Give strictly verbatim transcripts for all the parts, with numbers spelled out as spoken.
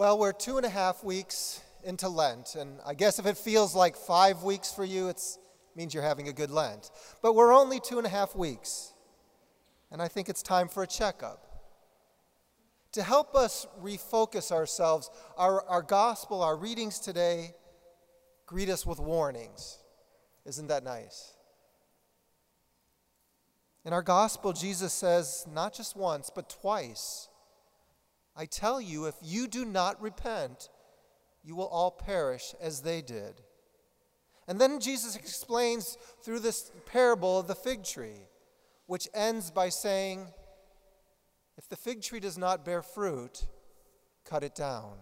Well, we're two and a half weeks into Lent, and I guess if it feels like five weeks for you, it means you're having a good Lent. But we're only two and a half weeks, and I think it's time for a checkup. To help us refocus ourselves, our, our gospel, our readings today, greet us with warnings. Isn't that nice? In our gospel, Jesus says, not just once, but twice, I tell you, if you do not repent, you will all perish as they did. And then Jesus explains through this parable of the fig tree, which ends by saying, if the fig tree does not bear fruit, cut it down.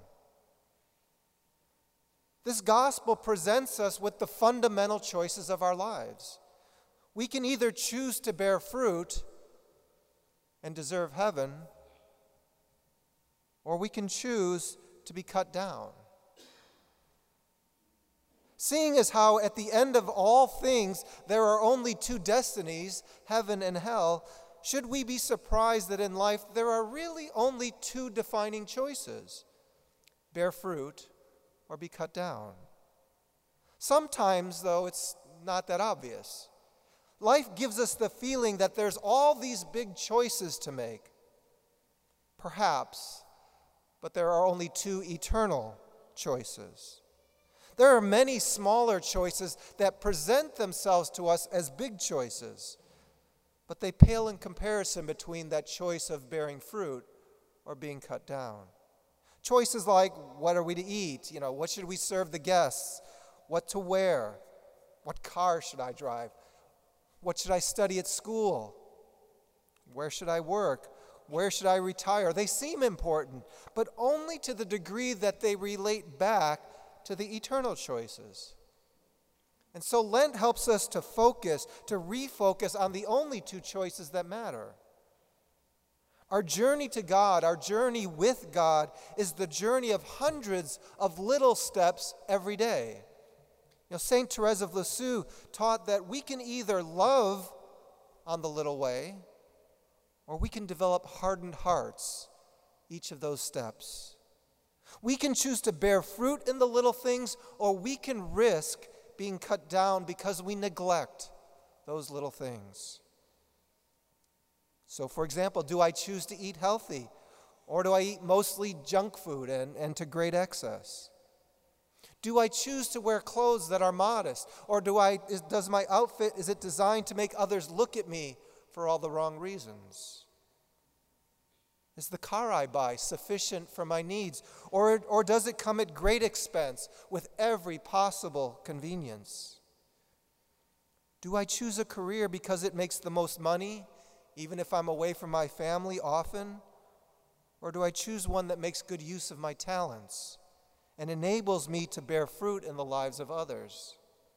This gospel presents us with the fundamental choices of our lives. We can either choose to bear fruit and deserve heaven, or we can choose to be cut down. Seeing as how at the end of all things there are only two destinies, heaven and hell, should we be surprised that in life there are really only two defining choices: bear fruit or be cut down? Sometimes, though, it's not that obvious. Life gives us the feeling that there's all these big choices to make. Perhaps, but there are only two eternal choices. There are many smaller choices that present themselves to us as big choices, but they pale in comparison between that choice of bearing fruit or being cut down. Choices like, what are we to eat? You know, what should we serve the guests? What to wear? What car should I drive? What should I study at school? Where should I work? Where should I retire? They seem important, but only to the degree that they relate back to the eternal choices. And so Lent helps us to focus, to refocus on the only two choices that matter. Our journey to God, our journey with God, is the journey of hundreds of little steps every day. You know, Saint Therese of Lisieux taught that we can either love on the little way, or we can develop hardened hearts each of those steps. We can choose to bear fruit in the little things, or we can risk being cut down because we neglect those little things. So, for example, do I choose to eat healthy, or do I eat mostly junk food and, and to great excess? Do I choose to wear clothes that are modest, or do I, is, does my outfit, is it designed to make others look at me for all the wrong reasons? Is the car I buy sufficient for my needs, or, or does it come at great expense with every possible convenience? Do I choose a career because it makes the most money, even if I'm away from my family often? Or do I choose one that makes good use of my talents and enables me to bear fruit in the lives of others?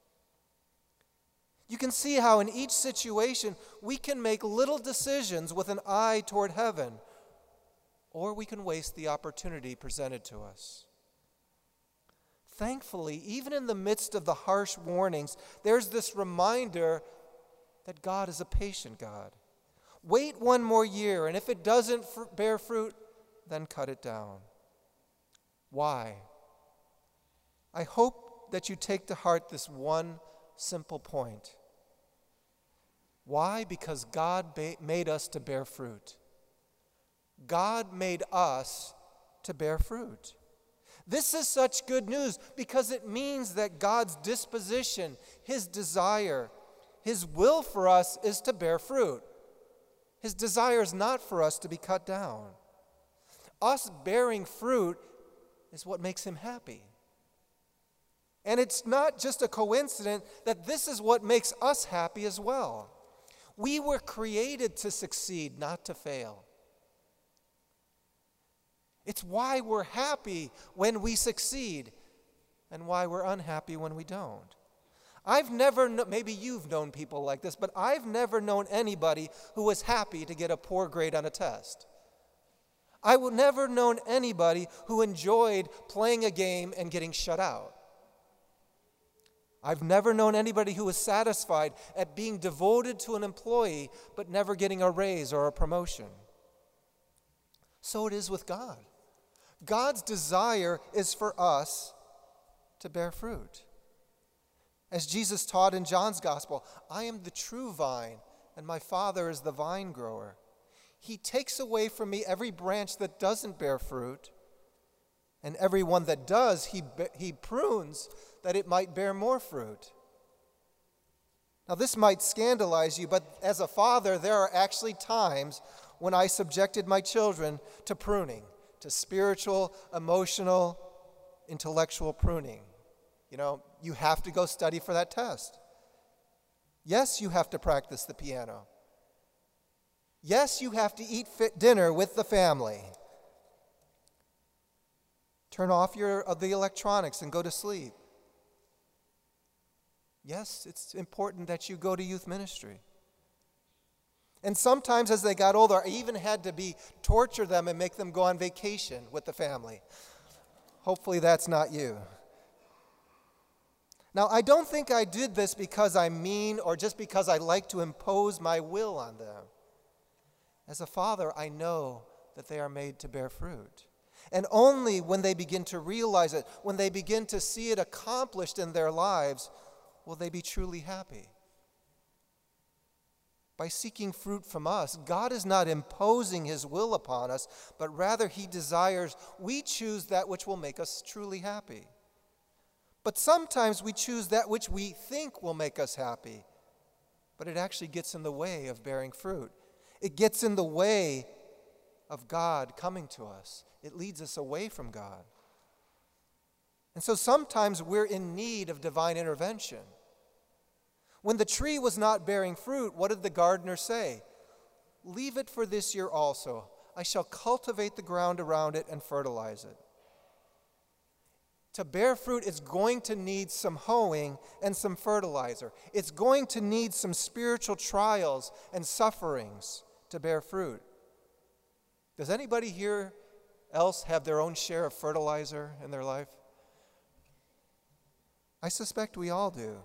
You can see how in each situation we can make little decisions with an eye toward heaven, or we can waste the opportunity presented to us. Thankfully, even in the midst of the harsh warnings, there's this reminder that God is a patient God. Wait one more year, and if it doesn't fr- bear fruit, then cut it down. Why? I hope that you take to heart this one simple point. Why? Because God ba- made us to bear fruit. God made us to bear fruit. This is such good news because it means that God's disposition, His desire, His will for us is to bear fruit. His desire is not for us to be cut down. Us bearing fruit is what makes Him happy. And it's not just a coincidence that this is what makes us happy as well. We were created to succeed, not to fail. It's why we're happy when we succeed and why we're unhappy when we don't. I've never, kn- maybe you've known people like this, but I've never known anybody who was happy to get a poor grade on a test. I've never known anybody who enjoyed playing a game and getting shut out. I've never known anybody who was satisfied at being devoted to an employee but never getting a raise or a promotion. So it is with God. God's desire is for us to bear fruit. As Jesus taught in John's gospel, I am the true vine, and my Father is the vine grower. He takes away from me every branch that doesn't bear fruit, and every one that does, he, he prunes that it might bear more fruit. Now, this might scandalize you, but as a father, there are actually times when I subjected my children to pruning, to spiritual, emotional, intellectual pruning. You know, you have to go study for that test. Yes, you have to practice the piano. Yes, you have to eat fit dinner with the family. Turn off your, uh, the electronics and go to sleep. Yes, it's important that you go to youth ministry. And sometimes as they got older, I even had to be torture them and make them go on vacation with the family. Hopefully that's not you. Now, I don't think I did this because I'm mean or just because I like to impose my will on them. As a father, I know that they are made to bear fruit. And only when they begin to realize it, when they begin to see it accomplished in their lives, will they be truly happy. By seeking fruit from us, God is not imposing his will upon us, but rather he desires we choose that which will make us truly happy. But sometimes we choose that which we think will make us happy, but it actually gets in the way of bearing fruit. It gets in the way of God coming to us. It leads us away from God. And so sometimes we're in need of divine intervention. When the tree was not bearing fruit, what did the gardener say? Leave it for this year also. I shall cultivate the ground around it and fertilize it. To bear fruit, it's going to need some hoeing and some fertilizer. It's going to need some spiritual trials and sufferings to bear fruit. Does anybody here else have their own share of fertilizer in their life? I suspect we all do.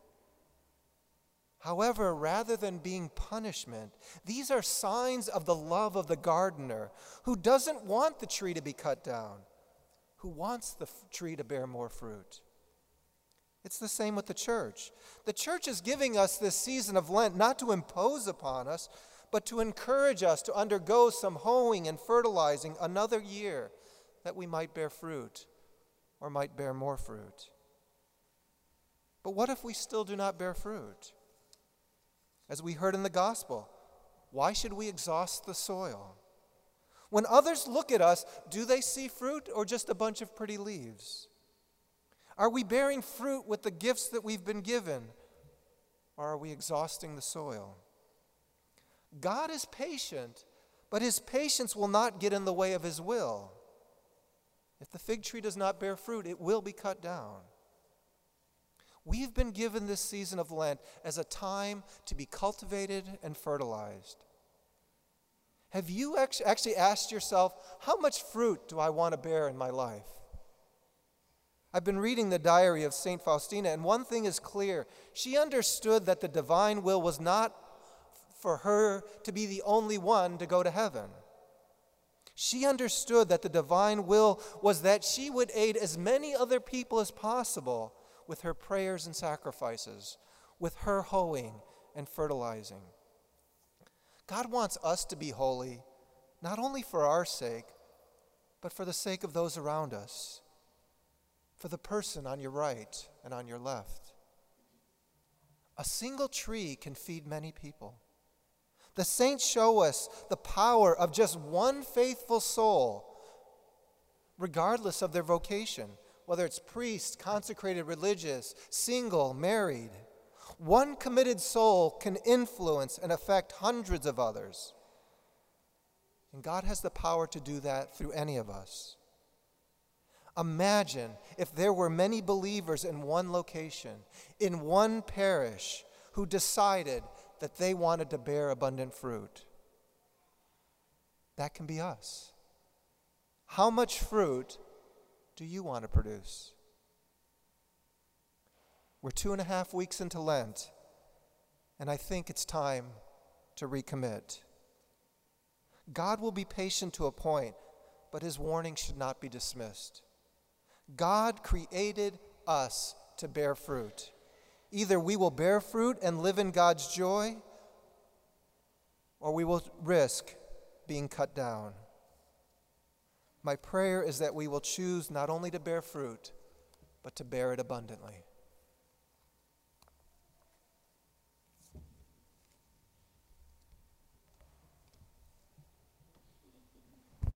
However, rather than being punishment, these are signs of the love of the gardener who doesn't want the tree to be cut down, who wants the f- tree to bear more fruit. It's the same with the church. The church is giving us this season of Lent not to impose upon us, but to encourage us to undergo some hoeing and fertilizing another year that we might bear fruit or might bear more fruit. But what if we still do not bear fruit? As we heard in the gospel, why should we exhaust the soil? When others look at us, do they see fruit or just a bunch of pretty leaves? Are we bearing fruit with the gifts that we've been given, or are we exhausting the soil? God is patient, but his patience will not get in the way of his will. If the fig tree does not bear fruit, it will be cut down. We've been given this season of Lent as a time to be cultivated and fertilized. Have you actually asked yourself, how much fruit do I want to bear in my life? I've been reading the diary of Saint Faustina, and one thing is clear. She understood that the divine will was not for her to be the only one to go to heaven. She understood that the divine will was that she would aid as many other people as possible with her prayers and sacrifices, with her hoeing and fertilizing. God wants us to be holy, not only for our sake, but for the sake of those around us, for the person on your right and on your left. A single tree can feed many people. The saints show us the power of just one faithful soul, regardless of their vocation, whether it's priest, consecrated religious, single, married. One committed soul can influence and affect hundreds of others. And God has the power to do that through any of us. Imagine if there were many believers in one location, in one parish, who decided that they wanted to bear abundant fruit. That can be us. How much fruit do you want to produce? We're two and a half weeks into Lent, and I think it's time to recommit. God will be patient to a point, but his warning should not be dismissed. God created us to bear fruit. Either we will bear fruit and live in God's joy, or we will risk being cut down. My prayer is that we will choose not only to bear fruit, but to bear it abundantly.